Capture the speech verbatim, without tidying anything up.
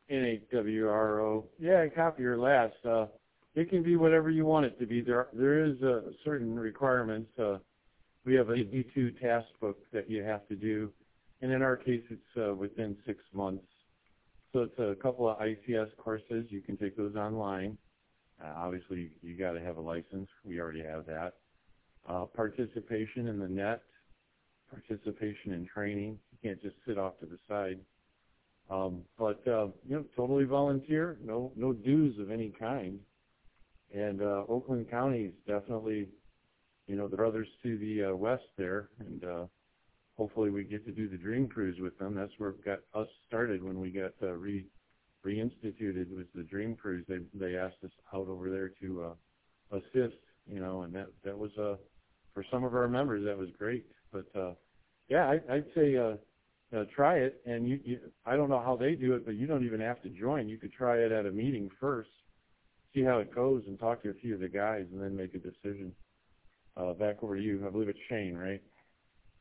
N H W R O. Yeah, copy your last. Uh, it can be whatever you want it to be. There, there is uh, certain requirements. Uh, we have a D two task book that you have to do, and in our case, it's uh, within six months. So it's a couple of I C S courses. You can take those online. Uh, obviously, you got to have a license. We already have that. Uh, participation in the net, participation in training. You can't just sit off to the side. Um, but uh, you know, totally volunteer. No, no dues of any kind. And uh, Oakland County is definitely, you know, the brothers to the uh, west there, and uh, hopefully we get to do the Dream Cruise with them. That's where it got us started when we got uh, re reinstituted was the Dream Cruise. They they asked us out over there to uh, assist, you know, and that that was uh, for some of our members that was great. But uh, yeah, I, I'd say uh, uh, try it, and you, you I don't know how they do it, but you don't even have to join. You could try it at a meeting first, see how it goes, and talk to a few of the guys, and then make a decision. Uh, back over to you. I believe it's Shane, right?